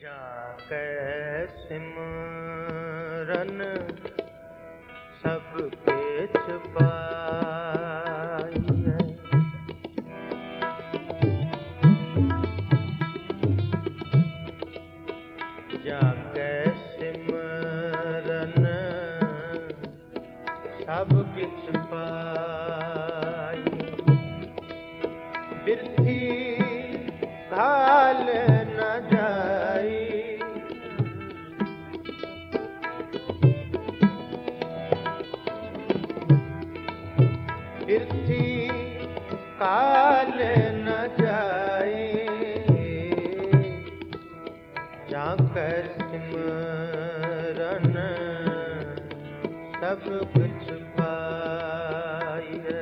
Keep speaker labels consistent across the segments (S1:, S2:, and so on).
S1: जाकै सिमरन सब किछ पाइयै। जाकै सिमरन सब किछ पाइयै। बिरथी घाल न जाई, बिरथी काल न जाई। जाकै सिमरन सब कुछ पाइयै।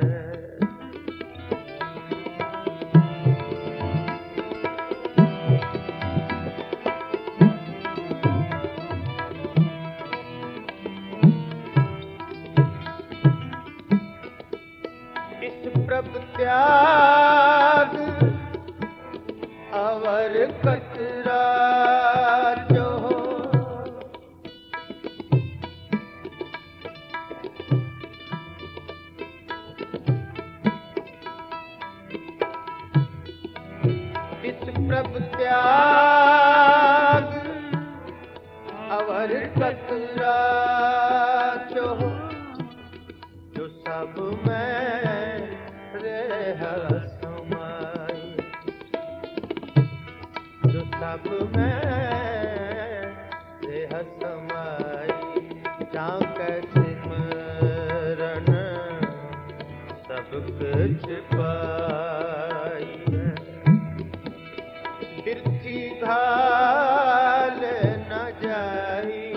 S1: प्रभ त्याग अवर कतरा जो, इस प्रभ त्याग अवर कतरा जो, जो सब में समाई, जो सब में रेह समाई। जाकै सिमरन सब कुछ पाइयै। बिरथी घाल न जाई,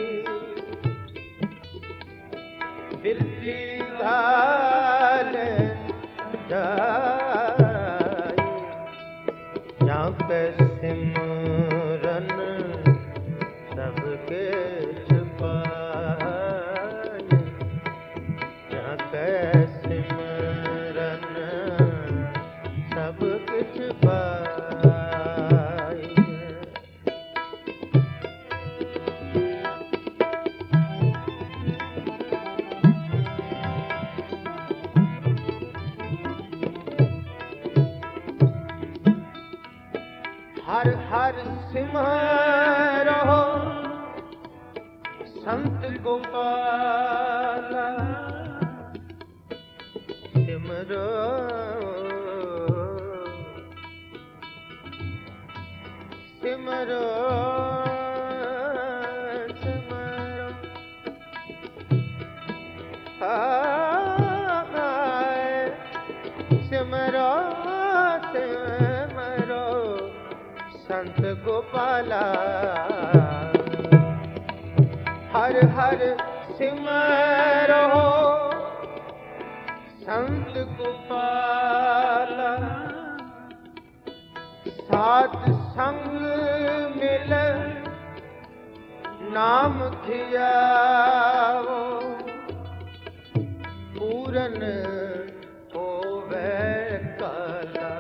S1: बिरथी घाल जाई। जाकै सिमरन सब किछ पाइयै। जाकै सिमरन सब किछ पाइयै। हर हर सिमरो संत गोपाल, सिमरो सिमरो सिमरो सिमरो सिमरो संत गोपाला। हर हर सिमरो संत गोपाला। सात संग मिल नाम धियावो, पूरन होवे काला,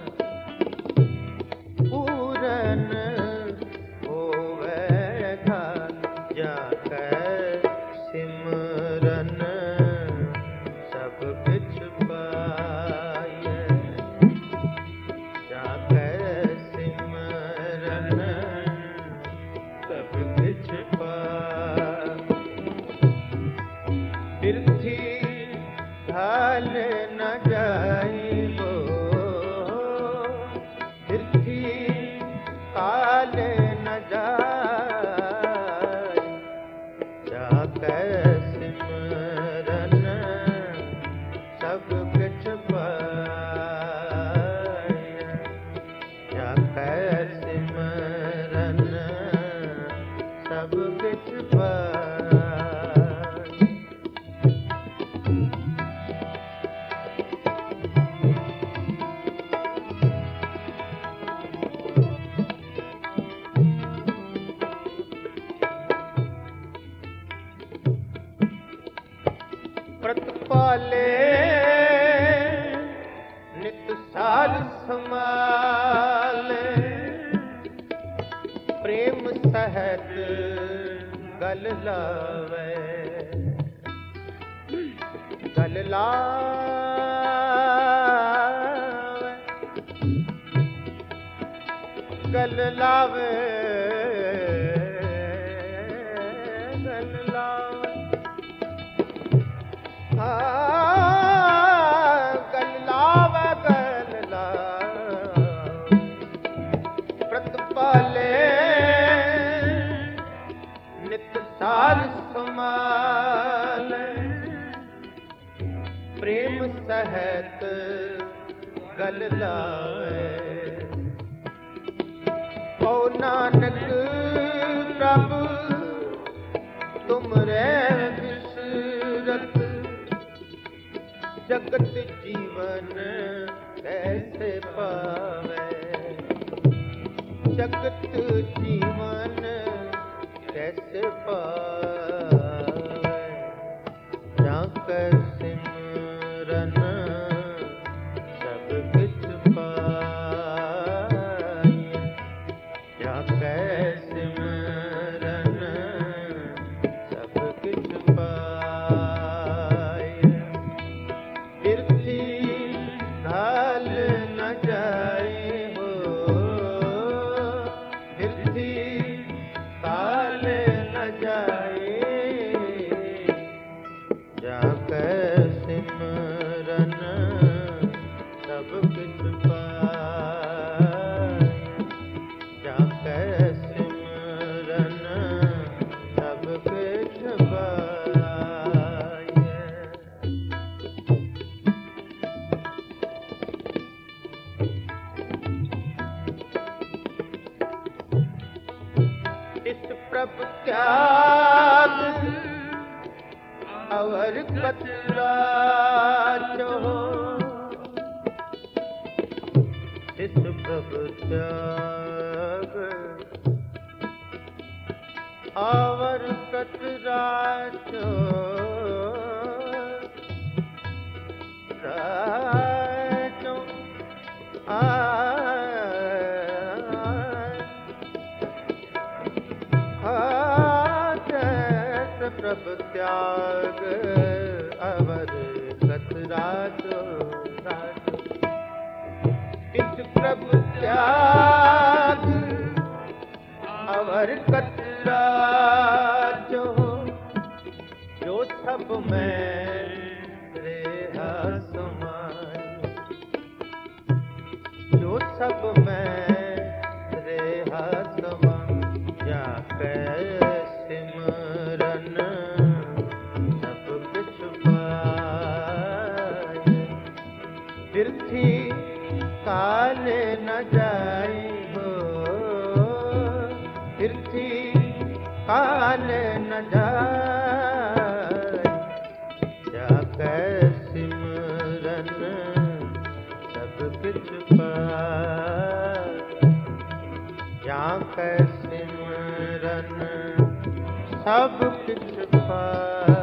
S1: पूरन होवे काला। जाकै सिमरन सब किछ पाइयै। जाकै सिमरन सब किछ पाइयै। बिरथी घाल न जाई वो, बिरथी काल न जाई। जाकै सिमरन सब किछ पाइयै। जाकै सिमरन सब किछ पाइयै। प्रतिपाले नित सार समाले, प्रेम प्रेम सहत गल लावे, गल लावे, गल लावे, गल लावे, गल लावे, गल लावे, प्रतिपाले नित सार समाले, प्रेम सहत गल लावे। ओ नानक प्रभु तुमरे बिसरत, जगत जीवन कैसे पावे, जगत जीवन कैसे पावे, जाके सिमरन सब किछ पाए, जाके सिमरन सब किछ पाए, बिरथी घाल न जाए हो, बिरथी घाल न जाए, जाके सिमरन सब किछ पाए, जाके सिमरन सब किछ पाए। इस प्रभ त्याग अवर कतराचो, इस प्रभ त्याग अवर कतराचो, राचो प्रभ त्याग अवर कतराचो, राचो, इस प्रभ त्याग अवर कतराचो, जो सब में रेहा समाए, जो सब में रेहा समाए, जाके सिमरन सब किछ पाए, बिरथी काल न जाए हो, बिरथी काल न जाए, जाके सिमरन सब किछ पाए, जाके सिमरन सब किछ पाए।